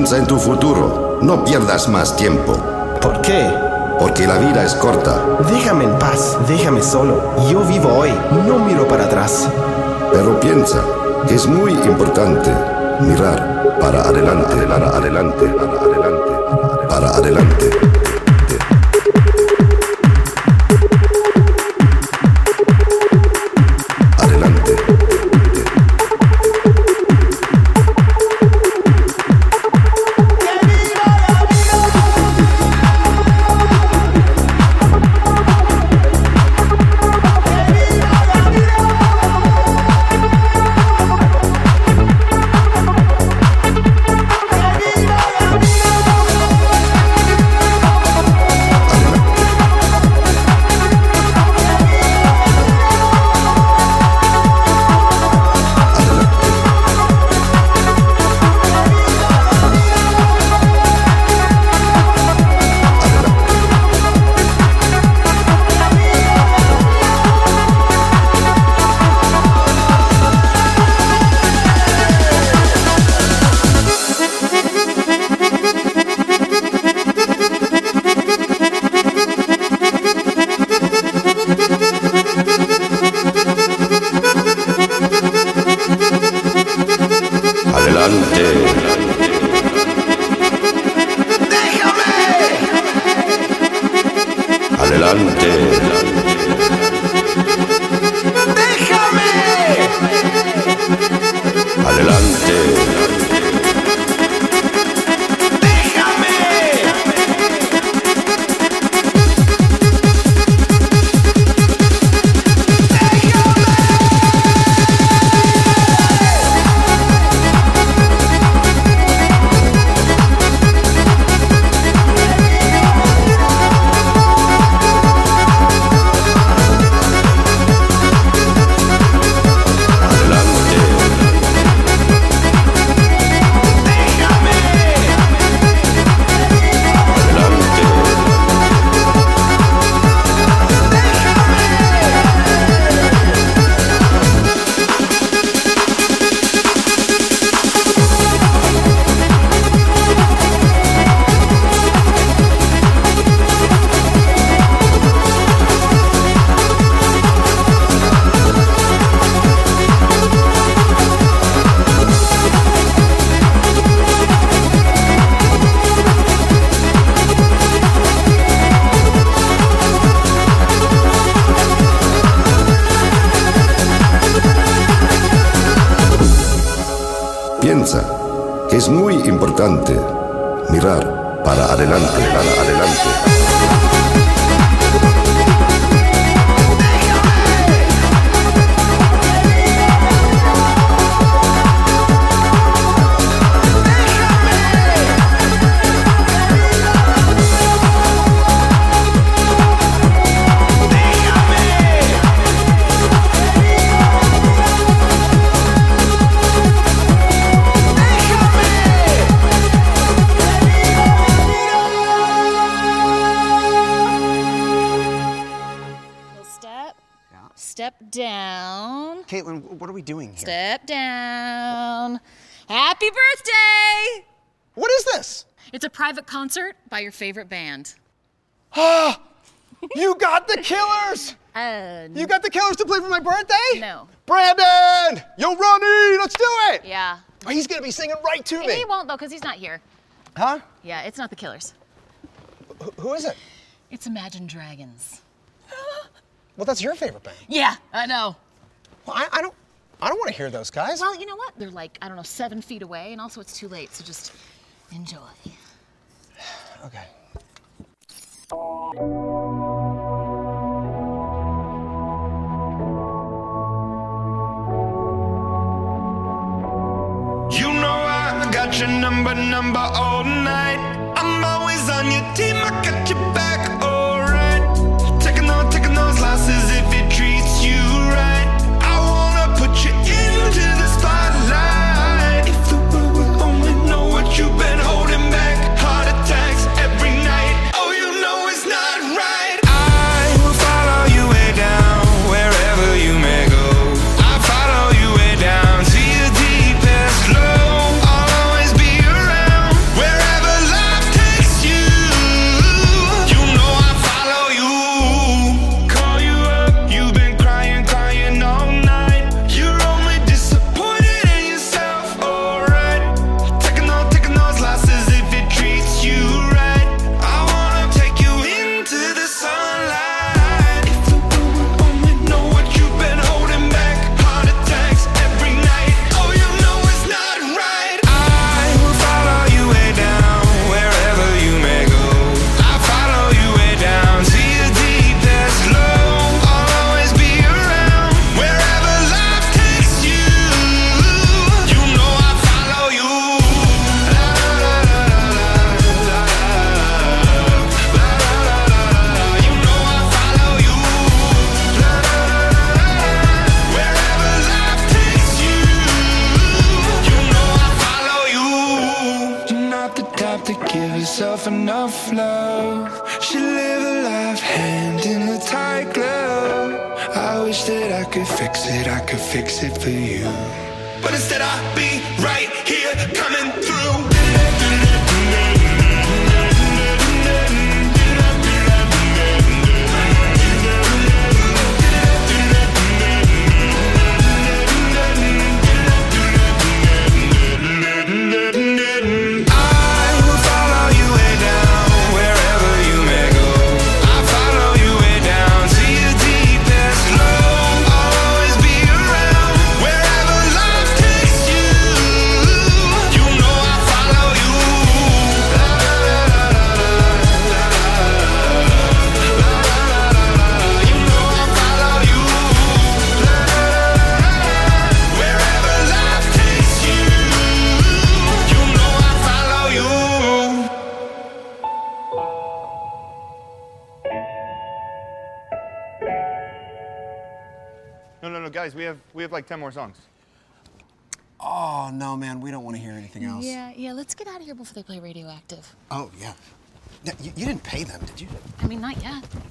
Piensa en tu futuro. No pierdas más tiempo. ¿Por qué? Porque la vida es corta. Déjame en paz, déjame solo. Yo vivo hoy, no miro para atrás. Pero piensa que es muy importante mirar para adelante, para adelante, para adelante, para adelante. Piensa que es muy importante mirar para adelante, para adelante. Step down. Caitlin, what are we doing here? Step down. Happy birthday! What is this? It's a private concert by your favorite band. Ah! You got the Killers! You got the Killers to play for my birthday? No. Brandon! Yo, Ronnie, let's do it! Yeah. Oh, he's gonna be singing right to me. He won't though, because he's not here. Huh? Yeah, it's not the Killers. Who is it? It's Imagine Dragons. Well, that's your favorite band. Yeah, I know. Well, I don't want to hear those guys. Well, you know what? They're like, I don't know, 7 feet away, and also it's too late, so just enjoy. Okay. You know I got your number all night. I'm always on your team, I got your back, alright. Taking those losses if it treats you right. I wanna put you into the spotlight. If the world would only know what you've been holding back. Heart attacks every night. Oh, you know it's not right. I will follow you way down, wherever you may go. I follow you way down to your deepest low. I'll always be around. herself enough love. She live a life hand in a tight glove. I wish that I could fix it for you. But instead I'll be right here coming through. No, guys, we have like 10 more songs. Oh, no, man, we don't want to hear anything else. Yeah, let's get out of here before they play Radioactive. Oh, yeah. You didn't pay them, did you? I mean, not yet.